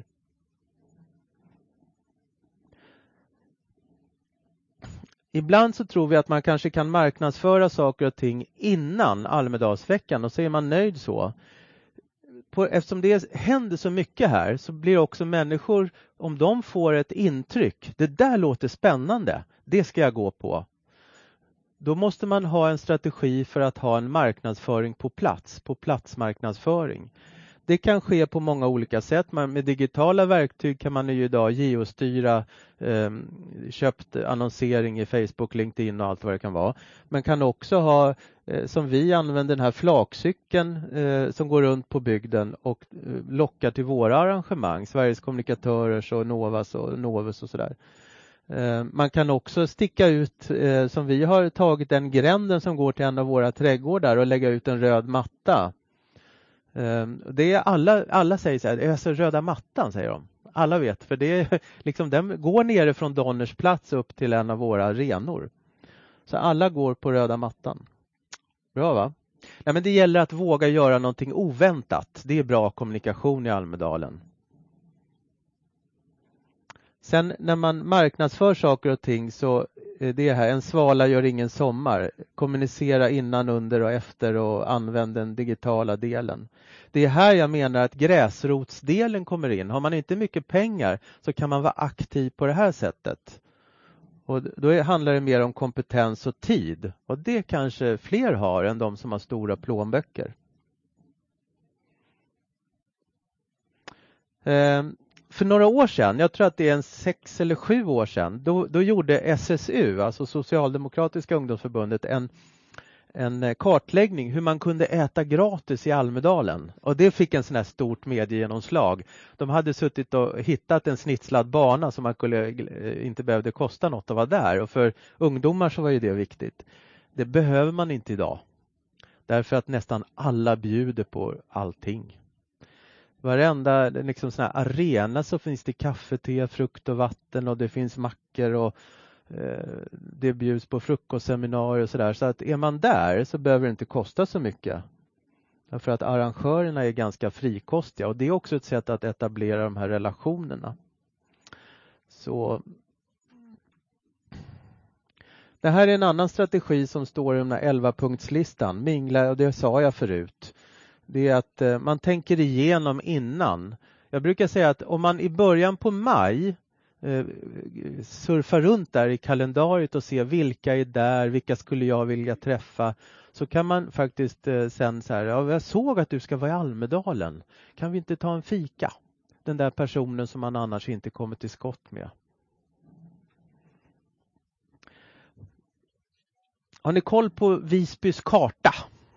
A: Ibland så tror vi att man kanske kan marknadsföra saker och ting innan Almedalsveckan och så är man nöjd så. På, eftersom det händer så mycket här så blir också människor, om de får ett intryck, det där låter spännande, det ska jag gå på. Då måste man ha en strategi för att ha en marknadsföring på plats, på platsmarknadsföring. Det kan ske på många olika sätt. Man, med digitala verktyg kan man ju idag geostyra eh, köpt annonsering i Facebook, LinkedIn och allt vad det kan vara. Man kan också ha, eh, som vi använder den här flakcykeln eh, som går runt på bygden och eh, lockar till våra arrangemang. Sveriges kommunikatörers och Novas och Novus och sådär. Man kan också sticka ut, eh, som vi har tagit den gränden som går till en av våra trädgårdar och lägga ut en röd matta. Eh, det är alla, alla säger så här, det är alltså röda mattan säger de. Alla vet, för det är liksom, den går nere från Donners plats upp till en av våra arenor. Så alla går på röda mattan. Bra va? Nej, men det gäller att våga göra någonting oväntat. Det är bra kommunikation i Almedalen. Sen när man marknadsför saker och ting så är det här, en svala gör ingen sommar. Kommunicera innan, under och efter och använd den digitala delen. Det är här jag menar att gräsrotsdelen kommer in. Har man inte mycket pengar så kan man vara aktiv på det här sättet. Och då handlar det mer om kompetens och tid. Och det kanske fler har än de som har stora plånböcker. Eh, för några år sedan, jag tror att det är en sex eller sju år sedan, då, då gjorde S S U, alltså Socialdemokratiska ungdomsförbundet, en, en kartläggning hur man kunde äta gratis i Almedalen. Och det fick en sån här stort mediegenomslag. De hade suttit och hittat en snitslad bana som man skulle, inte behövde kosta något att vara där. Och för ungdomar så var ju det viktigt. Det behöver man inte idag. Därför att nästan alla bjuder på allting. Varenda liksom sån här arena så finns det kaffe, te, frukt och vatten och det finns mackor och eh, det bjuds på frukostseminarier och sådär. Så att är man där så behöver det inte kosta så mycket. För att arrangörerna är ganska frikostiga och det är också ett sätt att etablera de här relationerna. Så det här är en annan strategi som står i den här elva-punktslistan. Mingla, och det sa jag förut. Det är att eh, man tänker igenom innan. Jag brukar säga att om man i början på maj eh, surfar runt där i kalendariet och ser vilka är där, vilka skulle jag vilja träffa, så kan man faktiskt eh, sen så här, ja, jag såg att du ska vara i Almedalen. Kan vi inte ta en fika? Den där personen som man annars inte kommer till skott med. Har ni koll på Visbys karta?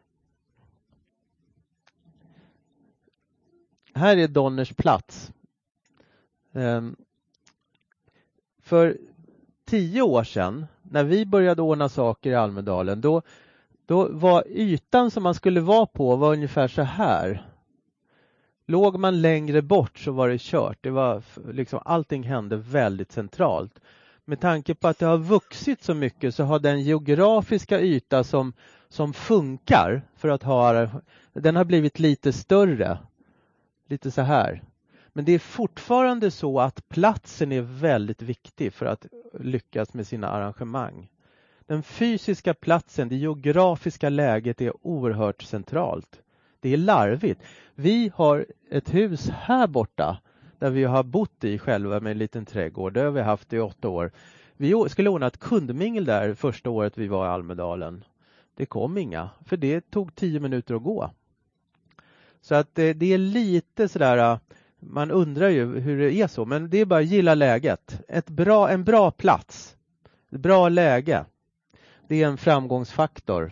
A: Här är Donners plats. Um, för tio år sedan, när vi började ordna saker i Almedalen, då, då var ytan som man skulle vara på var ungefär så här. Låg man längre bort så var det kört. Det var liksom, allting hände väldigt centralt. Med tanke på att det har vuxit så mycket så har den geografiska yta som, som funkar för att ha, den har blivit lite större. Lite så här. Men det är fortfarande så att platsen är väldigt viktig för att lyckas med sina arrangemang. Den fysiska platsen, det geografiska läget är oerhört centralt. Det är larvigt. Vi har ett hus här borta där vi har bott i själva med en liten trädgård. Det har vi haft i åtta år. Vi skulle ordna ett kundmingel där första året vi var i Almedalen. Det kom inga, för det tog tio minuter att gå. Så att det, det är lite sådär, man undrar ju hur det är så, men det är bara att gilla läget. Ett bra, en bra plats, ett bra läge, det är en framgångsfaktor.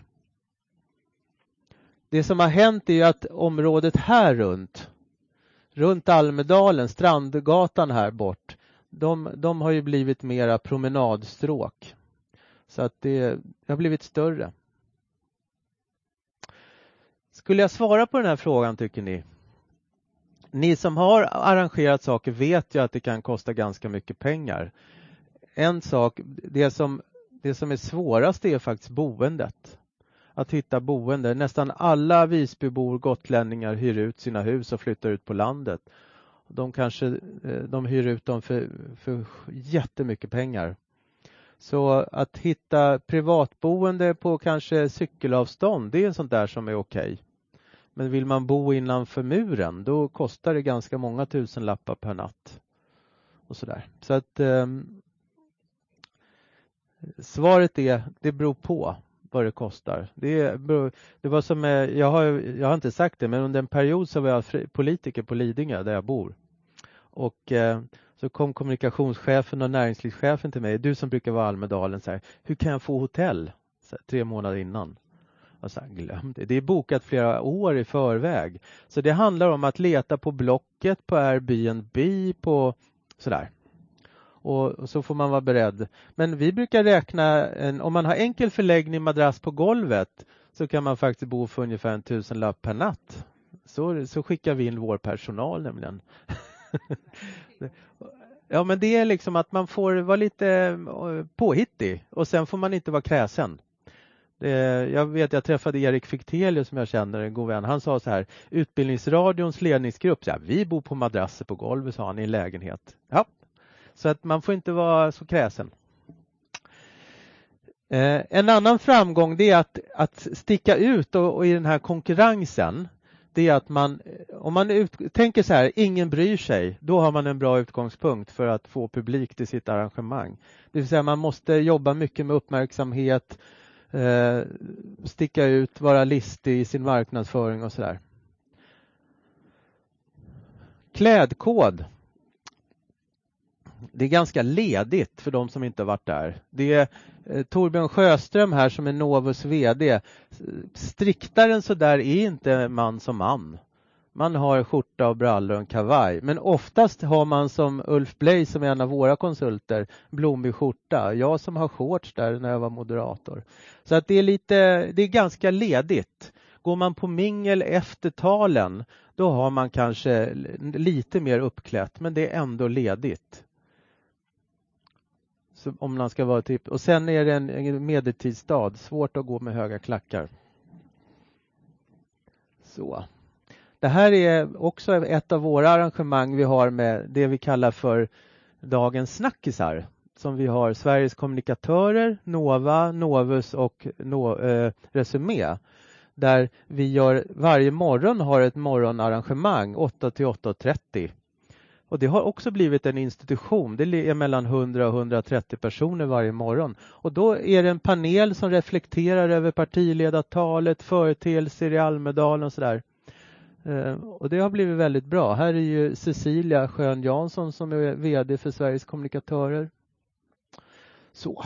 A: Det som har hänt är ju att området här runt, runt Almedalen, Strandgatan här bort, de, de har ju blivit mera promenadstråk. Så att det, det har blivit större. Skulle jag svara på den här frågan, tycker ni? Ni som har arrangerat saker vet ju att det kan kosta ganska mycket pengar. En sak, det som, det som är svårast är faktiskt boendet. Att hitta boende. Nästan alla Visbybor, gotlänningar hyr ut sina hus och flyttar ut på landet. De kanske de hyr ut dem för, för jättemycket pengar. Så att hitta privatboende på kanske cykelavstånd, det är en sånt där som är okej. Men vill man bo innanför muren, då kostar det ganska många tusen lappar per natt. Och sådär. Så att eh, svaret är, det beror på vad det kostar. Det, beror, det var som, jag har, jag har inte sagt det, men under en period så var jag fri, politiker på Lidingö där jag bor. Och eh, så kom kommunikationschefen och näringslivschefen till mig. Du som brukar vara i Almedalen, så här, hur kan jag få hotell? Så här, tre månader innan. Och så här, glöm det. Det är bokat flera år i förväg. Så det handlar om att leta på Blocket, på Airbnb, på sådär. Och, och så får man vara beredd. Men vi brukar räkna, en, om man har enkel förläggning, madrass på golvet, så kan man faktiskt bo för ungefär en tusen lapp per natt. Så, så skickar vi in vår personal nämligen. Ja, men det är liksom att man får vara lite påhittig och sen får man inte vara kräsen. Det, jag vet, jag träffade Erik Fichtelius som jag känner, en god vän. Han sa så här, Utbildningsradions ledningsgrupp, så här, vi bor på madrasser på golvet, sa han, i en lägenhet. Ja, så att man får inte vara så kräsen. Eh, en annan framgång, det är att, att sticka ut och, och i den här konkurrensen. Det är att man, om man ut, tänker så här, ingen bryr sig, då har man en bra utgångspunkt för att få publik till sitt arrangemang. Det vill säga man måste jobba mycket med uppmärksamhet, eh, sticka ut, vara listig i sin marknadsföring och sådär. Klädkod. det är ganska ledigt för de som inte har varit där. Det är eh, Torbjörn Sjöström här som är Novus vd. Striktare än så där är inte man som man. Man har skjorta och brallor och en kavaj. Men oftast har man som Ulf Blej som är en av våra konsulter blommig skjorta. Jag som har shorts där när jag var moderator. Så att det är lite, det är ganska ledigt. Går man på mingel efter talen då har man kanske lite mer uppklätt. Men det är ändå ledigt. Så om man ska vara typ. Och sen är det en, en medeltidsstad. Svårt att gå med höga klackar. Så. Det här är också ett av våra arrangemang vi har med det vi kallar för dagens snackisar. Som vi har Sveriges kommunikatörer, Nova, Novus och no, eh, Resumé. Där vi gör varje morgon har ett morgonarrangemang åtta till åtta trettio. Och det har också blivit en institution. Det är mellan hundra och hundratrettio personer varje morgon. Och då är det en panel som reflekterar över partiledartalet, företeelser i Almedalen och sådär. Och det har blivit väldigt bra. Här är ju Cecilia Schön Jansson som är vd för Sveriges kommunikatörer. Så.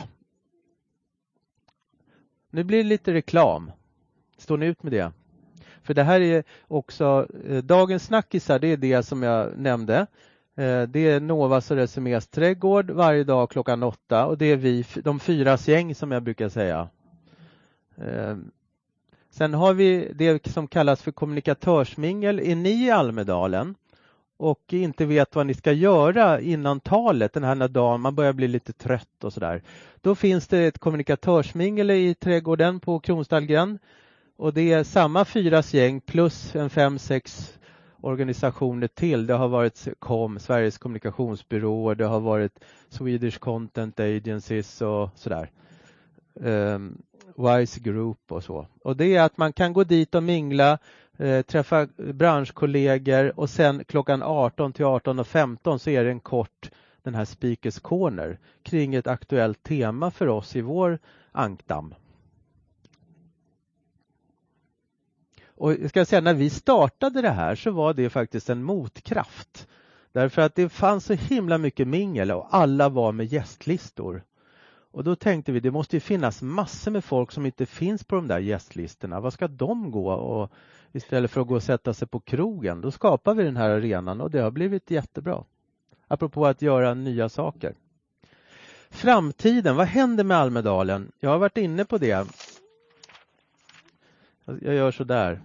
A: Nu blir det lite reklam. Står ni ut med det? För det här är också eh, dagens snackisar, det är det som jag nämnde. Eh, det är Novas och Resumés trädgård varje dag klockan åtta. Och det är vi, de fyras gäng som jag brukar säga. Eh, Sen har vi det som kallas för kommunikatörsmingel. Är ni i Almedalen och inte vet vad ni ska göra innan talet, den här dagen man börjar bli lite trött och sådär. Då finns det ett kommunikatörsmingel i trädgården på Kronstallgren. Och det är samma fyras gäng plus en fem, sex organisationer till. Det har varit C O M, Sveriges kommunikationsbyråer, det har varit Swedish Content Agencies och sådär. Um, Wise Group och så. Och det är att man kan gå dit och mingla, eh, träffa branschkollegor och sen klockan arton till arton femton så är det en kort den här Speakers Corner kring ett aktuellt tema för oss i vår ankdam. Och jag ska säga, när vi startade det här så var det faktiskt en motkraft. Därför att det fanns så himla mycket mingel och alla var med gästlistor. Och då tänkte vi, det måste ju finnas massor med folk som inte finns på de där gästlistorna. Vad ska de gå och istället för att gå och sätta sig på krogen? Då skapar vi den här arenan och det har blivit jättebra. Apropå att göra nya saker. Framtiden, vad händer med Almedalen? Jag har varit inne på det. Jag gör så där.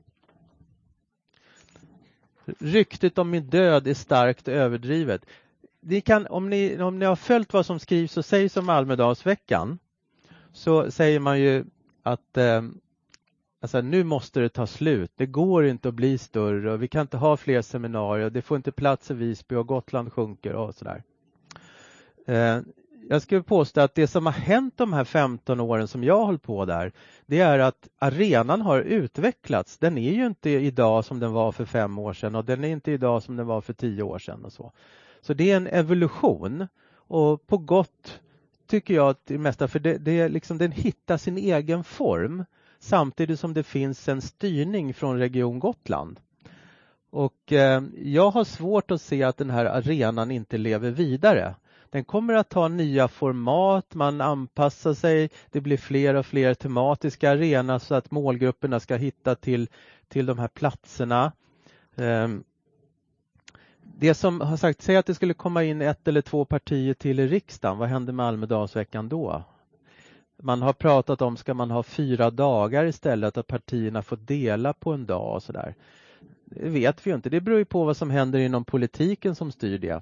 A: Ryktet om min död är starkt överdrivet. Ni kan, om, ni, om ni har följt vad som skrivs och sägs om Almedalsveckan så säger man ju att eh, alltså, nu måste det ta slut. Det går inte att bli större och vi kan inte ha fler seminarier. Det får inte plats i Visby och Gotland sjunker och sådär. Eh, jag skulle påstå att det som har hänt de här femton åren som jag har hållit på där, det är att arenan har utvecklats. Den är ju inte idag som den var för fem år sedan och den är inte idag som den var för tio år sedan och så. Så det är en evolution och på gott tycker jag att det mesta, för det, det är liksom, den hittar sin egen form samtidigt som det finns en styrning från Region Gotland. Och eh, jag har svårt att se att den här arenan inte lever vidare. Den kommer att ta nya format, man anpassar sig, det blir fler och fler tematiska arenor så att målgrupperna ska hitta till, till de här platserna. Eh, Det som har sagt, säg att det skulle komma in ett eller två partier till i riksdagen. Vad händer med Almedalsveckan då? Man har pratat om, ska man ha fyra dagar istället, att partierna får dela på en dag och sådär. Det vet vi ju inte. Det beror ju på vad som händer inom politiken som styr det.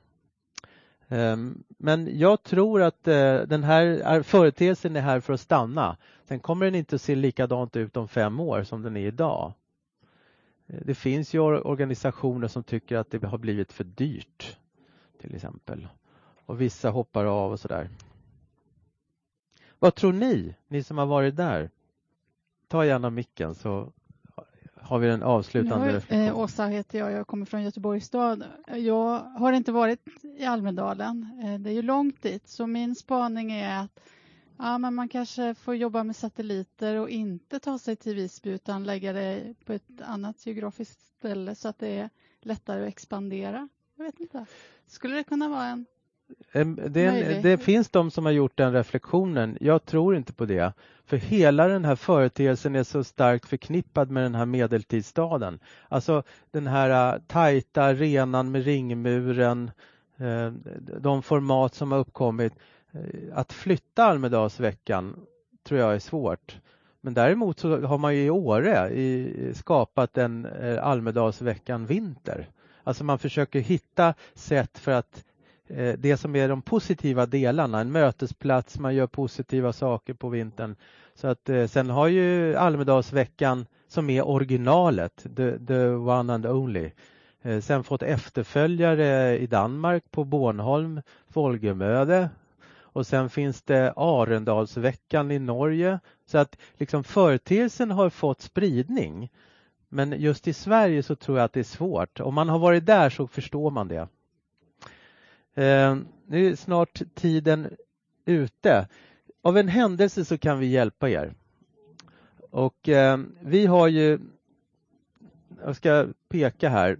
A: Men jag tror att den här företeelsen är här för att stanna. Sen kommer den inte att se likadant ut om fem år som den är idag. Det finns ju organisationer som tycker att det har blivit för dyrt till exempel. Och vissa hoppar av och sådär. Vad tror ni, ni som har varit där? Ta gärna micken så har vi en avslutande reflektion.
G: Eh, Åsa heter jag, jag kommer från Göteborgs stad. Jag har inte varit i Almedalen. Eh, det är ju långt dit, så min spaning är att ja, men man kanske får jobba med satelliter och inte ta sig till Visby utan lägga det på ett annat geografiskt ställe så att det är lättare att expandera. Jag vet inte. Skulle det kunna vara en
A: Det, är, det finns de som har gjort den reflektionen. Jag tror inte på det. För hela den här företeelsen är så starkt förknippad med den här medeltidsstaden. Alltså den här tajta arenan med ringmuren, de format som har uppkommit. Att flytta Almedalsveckan tror jag är svårt. Men däremot så har man ju i Åre i, skapat en Almedalsveckan vinter. Alltså man försöker hitta sätt för att det som är de positiva delarna, en mötesplats, man gör positiva saker på vintern. Så att sen har ju Almedalsveckan som är originalet, the, the one and only. Sen fått efterföljare i Danmark på Bornholm, Folgemöde. Och sen finns det Arendalsveckan i Norge. Så att liksom företeelsen har fått spridning. Men just i Sverige så tror jag att det är svårt. Om man har varit där så förstår man det. Eh, nu är snart tiden ute. Av en händelse så kan vi hjälpa er. Och eh, vi har ju, jag ska peka här.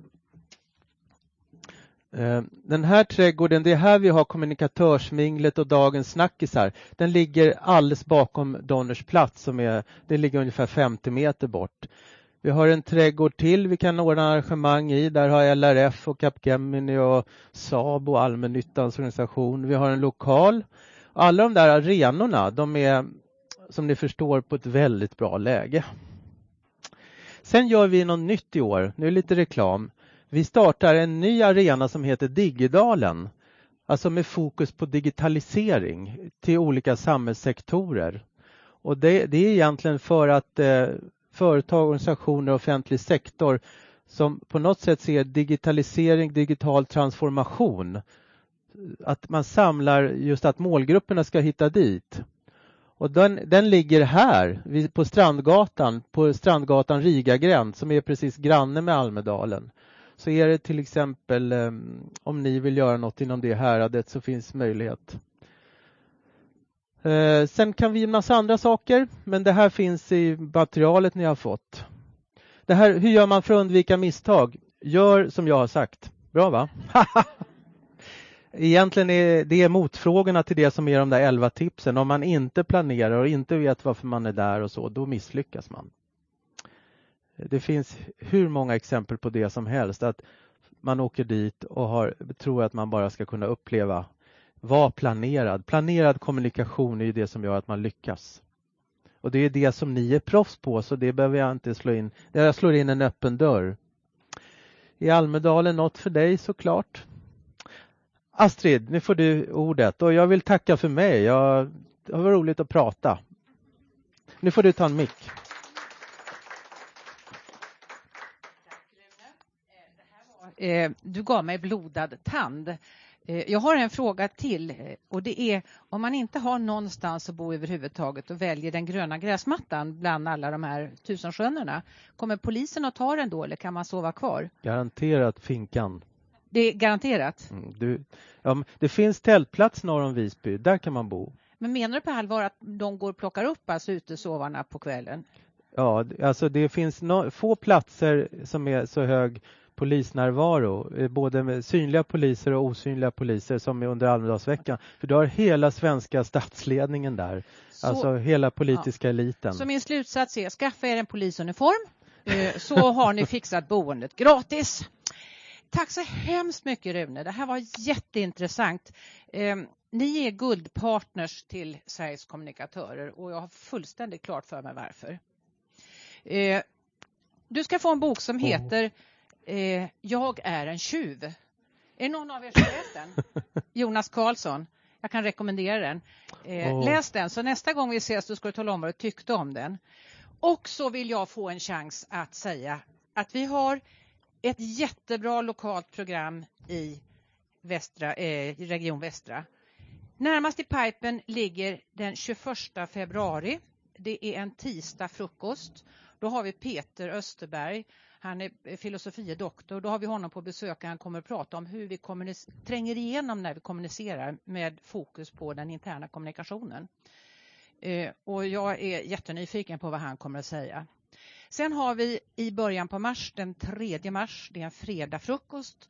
A: Eh, den här trädgården, det är här vi har kommunikatörsminglet och dagens snackisar. Den ligger alldeles bakom Donners plats, som är, det ligger ungefär femtio meter bort. Vi har en trädgård till vi kan ordna arrangemang i. Där har L R F och Capgemini och Saab och allmännyttans organisation. Vi har en lokal. Alla de där arenorna, de är som ni förstår på ett väldigt bra läge. Sen gör vi något nytt i år. Nu är det lite reklam. Vi startar en ny arena som heter Digidalen. Alltså med fokus på digitalisering till olika samhällssektorer. Och det, det är egentligen för att eh, företag, organisationer och offentlig sektor som på något sätt ser digitalisering, digital transformation. Att man samlar just att målgrupperna ska hitta dit. Och den, den ligger här på Strandgatan, på Strandgatan Rigagränd som är precis granne med Almedalen. Så är det till exempel om ni vill göra något inom det häradet så finns möjlighet. Eh, sen kan vi ge en massa andra saker, men det här finns i materialet ni har fått. Det här, hur gör man för att undvika misstag? Gör som jag har sagt. Bra va? Egentligen är det motfrågorna till det som är de där elva tipsen. Om man inte planerar och inte vet varför man är där och så, då misslyckas man. Det finns hur många exempel på det som helst. Att man åker dit och har, tror att man bara ska kunna uppleva. Var planerad. Planerad kommunikation är ju det som gör att man lyckas. Och det är det som ni är proffs på, så det behöver jag inte slå in. Jag slår in en öppen dörr. I Almedalen något för dig såklart. Astrid, nu får du ordet. Och jag vill tacka för mig. Jag, det var roligt att prata. Nu får du ta en mick.
E: Du gav mig blodad tand. Jag har en fråga till och det är om man inte har någonstans att bo överhuvudtaget och väljer den gröna gräsmattan bland alla de här tusenskönorna. Kommer polisen att ta den då eller kan man sova kvar?
A: Garanterat finkan.
E: Det är garanterat?
A: Mm, du, ja, det finns tältplats norr om Visby, där kan man bo.
E: Men menar du på allvar att de går och plockar upp alltså utesovarna på kvällen?
A: Ja, alltså det finns no- få platser som är så hög polisnärvaro, både med synliga poliser och osynliga poliser som är under Almedalsveckan. För du har hela svenska statsledningen där, så, alltså hela politiska ja. eliten.
E: Så min slutsats är, skaffa er en polisuniform så har ni fixat boendet gratis. Tack så hemskt mycket Rune, det här var jätteintressant. Eh, ni är guldpartners till Sveriges kommunikatörer och jag har fullständigt klart för mig varför. Eh, du ska få en bok som heter Eh, Jag är en tjuv. Är någon av er som läst den? Jonas Karlsson. Jag kan rekommendera den. Eh, oh. Läs den så nästa gång vi ses så ska du tala om vad du tyckte om den. Och så vill jag få en chans att säga att vi har ett jättebra lokalt program i västra, eh, Region Västra. Närmast i pipen ligger den tjugoförsta februari. Det är en tisdag frukost. Då har vi Peter Österberg. Han är filosofiedoktor. Då har vi honom på besök. Han kommer att prata om hur vi kommunic- tränger igenom när vi kommunicerar med fokus på den interna kommunikationen. Eh, och jag är jättenyfiken på vad han kommer att säga. Sen har vi i början på mars, den tredje mars, det är en fredag frukost.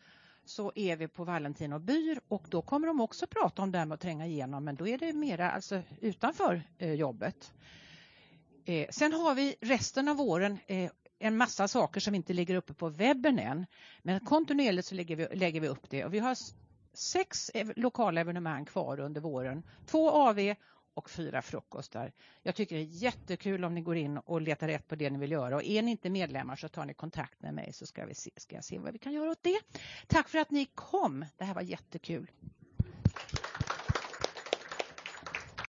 E: så är vi på Valentin och Byr och då kommer de också prata om det här med att tränga igenom, men då är det mera alltså utanför eh, jobbet. Eh, sen har vi resten av våren eh, en massa saker som inte ligger uppe på webben än, men kontinuerligt så lägger vi, lägger vi upp det och vi har sex ev- lokala evenemang kvar under våren, två A V och fyra frukostar. Jag tycker det är jättekul om ni går in och letar rätt på det ni vill göra. Och är ni inte medlemmar så tar ni kontakt med mig så ska, vi se, ska jag se vad vi kan göra åt det. Tack för att ni kom. Det här var jättekul.